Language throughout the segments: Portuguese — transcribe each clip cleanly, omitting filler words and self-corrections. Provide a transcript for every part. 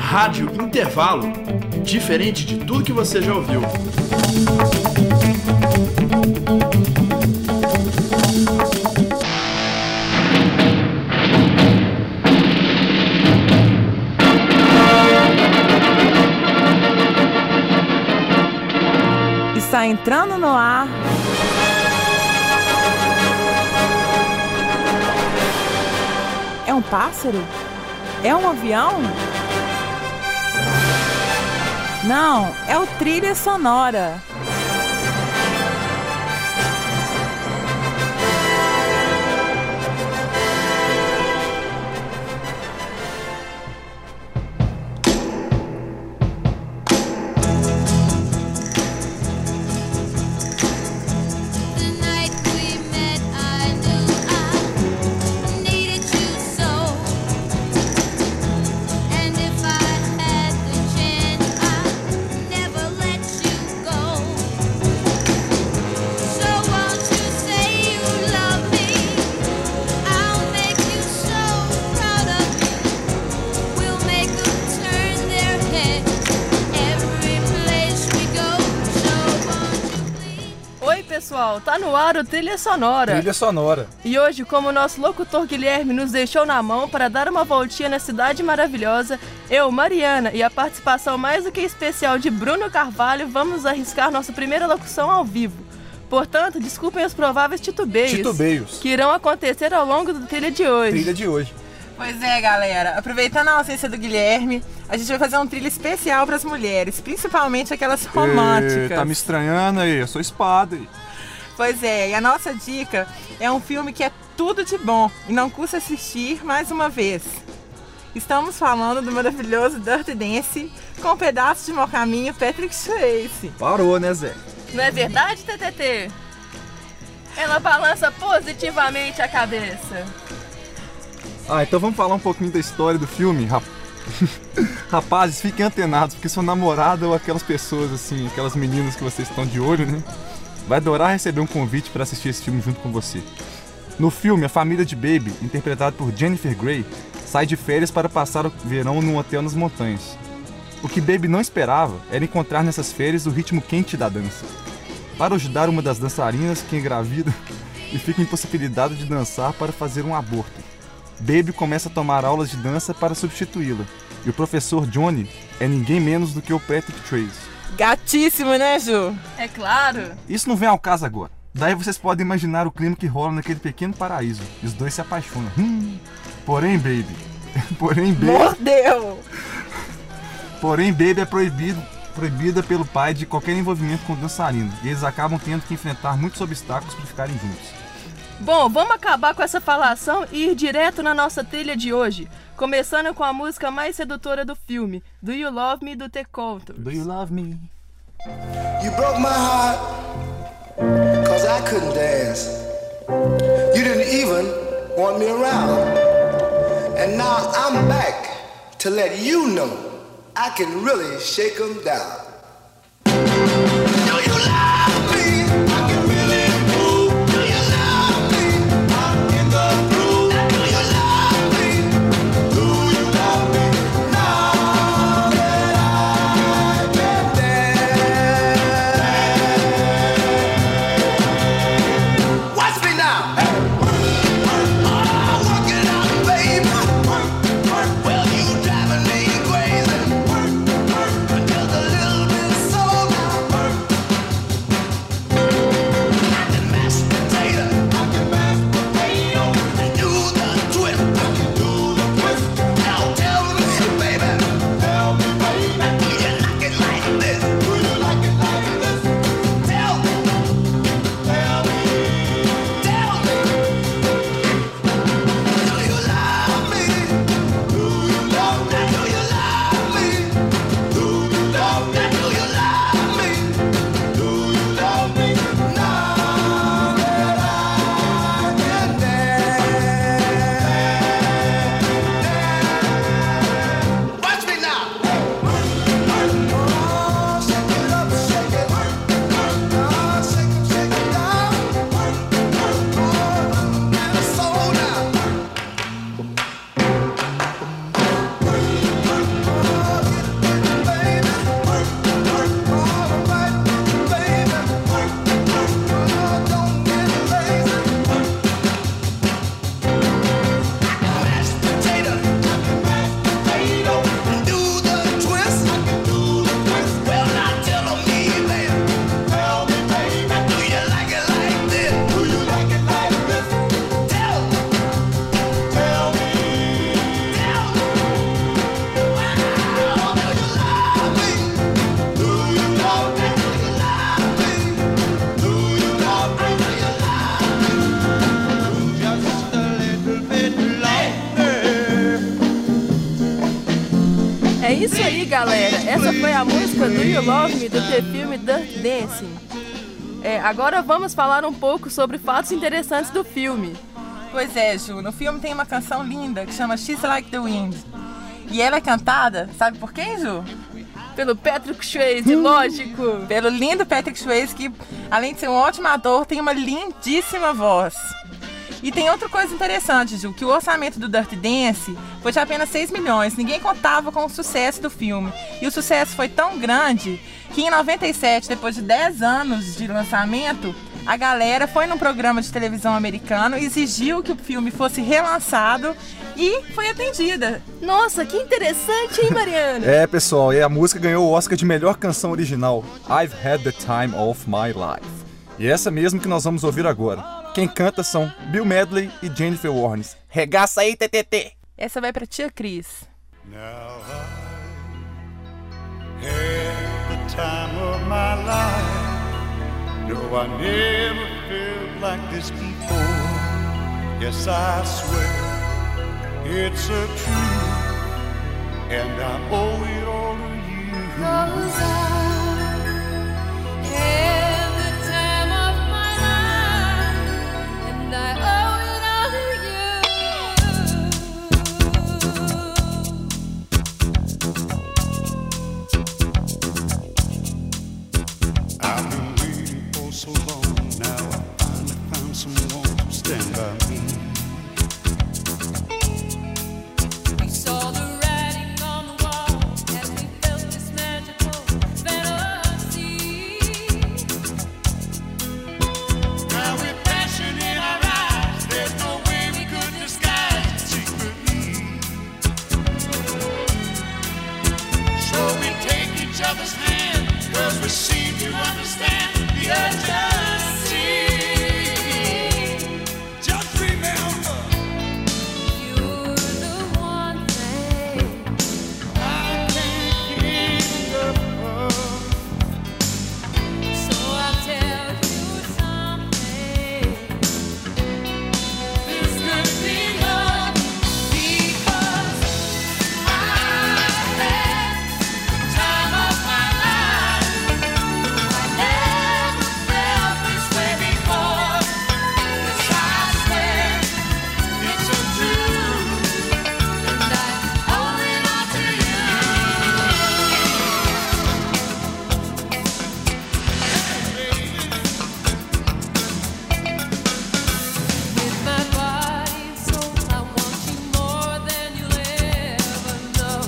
Rádio Intervalo, diferente de tudo que você já ouviu. Está entrando no ar. É um pássaro? É um avião? Não, é o Trilha Sonora. Pessoal, tá no ar o Trilha Sonora. Trilha Sonora. E hoje, como o nosso locutor Guilherme nos deixou na mão para dar uma voltinha na cidade maravilhosa, eu, Mariana, e a participação mais do que especial de Bruno Carvalho, vamos arriscar nossa primeira locução ao vivo. Portanto, desculpem os prováveis titubeios que irão acontecer ao longo do Trilha de hoje. Pois é, galera, aproveitando a ausência do Guilherme, a gente vai fazer um trilha especial para as mulheres, principalmente aquelas românticas. Tá me estranhando aí, eu sou espada aí. Pois é, e a nossa dica é um filme que é tudo de bom e não custa assistir mais uma vez. Estamos falando do maravilhoso Dirty Dancing com um pedaço de Mau Caminho, Patrick Swayze. Parou, né, Zé? Não é verdade, TTT? Ela balança positivamente a cabeça. Então vamos falar um pouquinho da história do filme. Rapazes, fiquem antenados, porque sua namorada ou aquelas pessoas assim, aquelas meninas que vocês estão de olho, né? Vai adorar receber um convite para assistir esse filme junto com você. No filme, a família de Baby, interpretada por Jennifer Grey, sai de férias para passar o verão num hotel nas montanhas. O que Baby não esperava era encontrar nessas férias o ritmo quente da dança. Para ajudar uma das dançarinas que engravida e fica impossibilitada de dançar para fazer um aborto, Baby começa a tomar aulas de dança para substituí-la. E o professor Johnny é ninguém menos do que o Patrick Swayze. Gatíssimo, né, Ju? É claro. Isso não vem ao caso agora. Daí vocês podem imaginar o clima que rola naquele pequeno paraíso. E os dois se apaixonam. Porém, Baby... Mordeu! Porém, Baby é proibida pelo pai de qualquer envolvimento com o dançarino. E eles acabam tendo que enfrentar muitos obstáculos para ficarem juntos. Bom, vamos acabar com essa falação e ir direto na nossa trilha de hoje. Começando com a música mais sedutora do filme, Do You Love Me, do The Contours. Do you love me? You broke my heart, cause I couldn't dance. You didn't even want me around. And now I'm back to let you know I can really shake 'em down. Do you love me? I can really move. Do you love me? I'm in the groove. Do you love me? Do you love me? Now that I can dance. Watch me now. Oh, work it out, baby. Well, you driving me crazy. Just a little É isso aí, galera. Essa foi a música do You Love Me do filme Dirty Dancing. Agora vamos falar um pouco sobre fatos interessantes do filme. Pois é, Ju, no filme tem uma canção linda que chama She's Like the Wind. E ela é cantada, sabe por quem, Ju? Pelo Patrick Swayze, lógico. Pelo lindo Patrick Swayze, que além de ser um ótimo ator, tem uma lindíssima voz. E tem outra coisa interessante, Ju, que o orçamento do Dirty Dance foi de apenas 6 milhões. Ninguém contava com o sucesso do filme. E o sucesso foi tão grande que em 97, depois de 10 anos de lançamento, a galera foi num programa de televisão americano, exigiu que o filme fosse relançado e foi atendida. Nossa, que interessante, hein, Mariana? Pessoal, e a música ganhou o Oscar de melhor canção original, I've Had the Time of My Life. E essa mesmo que nós vamos ouvir agora. Quem canta são Bill Medley e Jennifer Warnes. Regaça aí, TTT! Essa vai pra tia Cris. Now I had the time of my life. No, I never felt like this before. Yes, I swear it's a truth, and I owe it all to you. 'Cause I had the time of my life, and I owe it all to you. I've been waiting for so long. Now I finally found someone to stand by me. We saw the writing on the wall as we felt this magical fantasy. Now with passion in our eyes, there's no way we could disguise it secretly. So we take each other's hand, 'cause we seem to understand the urgency. Just remember, you're the one thing I can't get enough of. So I'll tell you something. This could be love, because I had the time of my life. I never felt this way before. Yes, I swear it's a truth, and I owe it all to you. With my body and soul, I want you more than you'll ever know.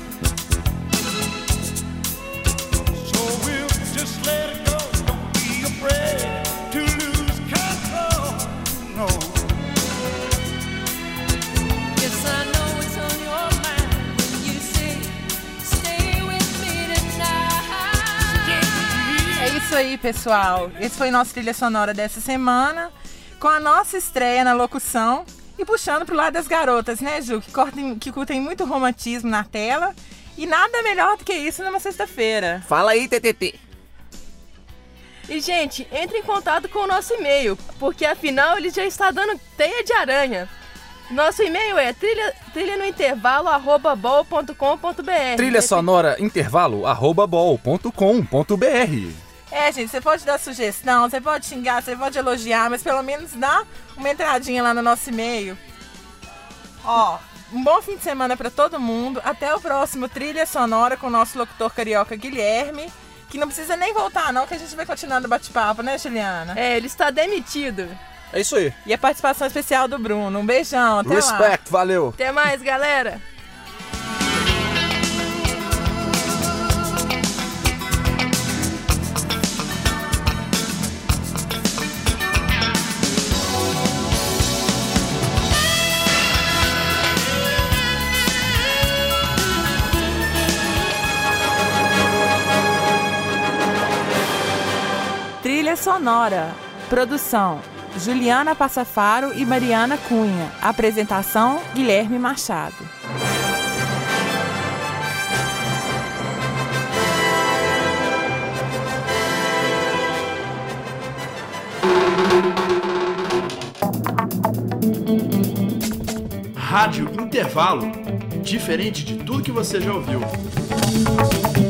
So we'll just let it go. Don't be afraid to lose control. No. Yes, I know it's on your mind when you say, stay with me tonight. É isso aí, pessoal. Esse foi nosso trilha sonora dessa semana, com a nossa estreia na locução e puxando pro lado das garotas, né, Ju? Que curtem muito romantismo na tela. E nada melhor do que isso numa sexta-feira. Fala aí, TTT. E, gente, entre em contato com o nosso e-mail, porque afinal ele já está dando teia de aranha. Nosso e-mail é trilhanointervalo@bol.com.br. Trilha sonora intervalo@bol.com.br. Gente, você pode dar sugestão, você pode xingar, você pode elogiar, mas pelo menos dá uma entradinha lá no nosso e-mail. Um bom fim de semana pra todo mundo. Até o próximo Trilha Sonora com o nosso locutor carioca Guilherme, que não precisa nem voltar não, que a gente vai continuar no bate-papo, né, Juliana? Ele está demitido. É isso aí. E a participação especial do Bruno. Um beijão, até lá. Respect, valeu. Até mais, galera. Trilha Sonora. Produção: Juliana Passafaro e Mariana Cunha. Apresentação: Guilherme Machado. Rádio Intervalo. diferente de tudo que você já ouviu.